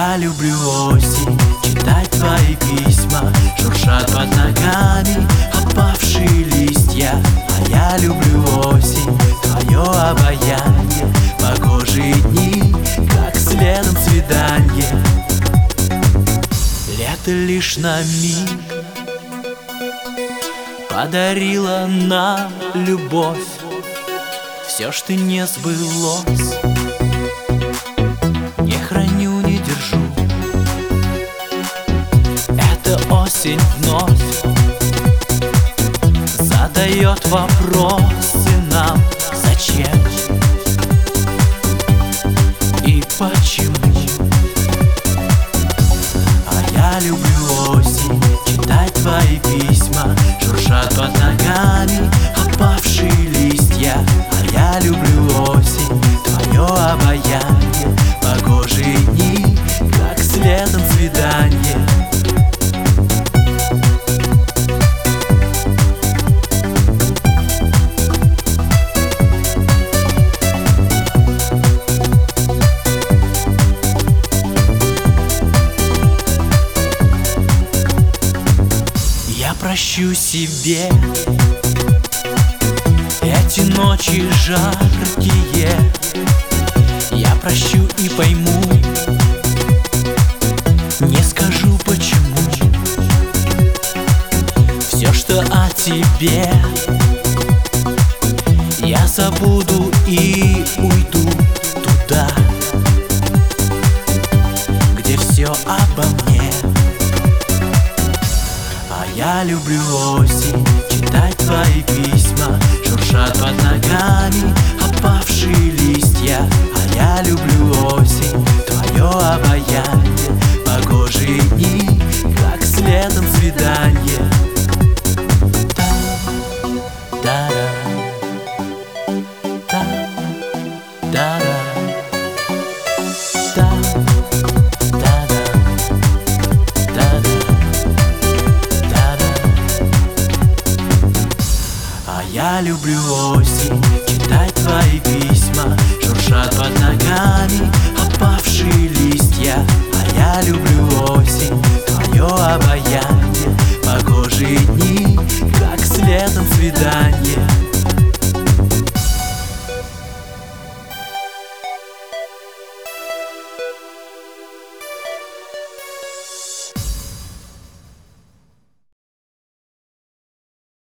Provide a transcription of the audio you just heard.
я люблю осень, читать твои письма. Шуршат под ногами опавшие листья. А я люблю осень, твое обаяние, погожие дни, как следом свиданье. Лето лишь на миг подарила нам любовь. Все, что не сбылось, не храню, не держу. Эта осень вновь задает вопросы нам: зачем и почему? А я люблю осень, читать твои письма. Шуршат под ногами опавшие листья. А я люблю осень, твое обаяние, погожие дни, как следом свиданье. Я прощу себе эти ночи жаркие. Я прощу и пойму, не скажу почему. Все, что о тебе, я забуду и уйду туда, где все обо мне. А я люблю осень, читать твои письма. Шуршат под ногами опавшие листья. А я люблю осень, твое обаяние, погожие дни, как следом свиданье. Я люблю осень, читать твои письма. Шуршат под ногами опавшие листья. А я люблю осень, твое обаяние, погожие дни, как следом свидание.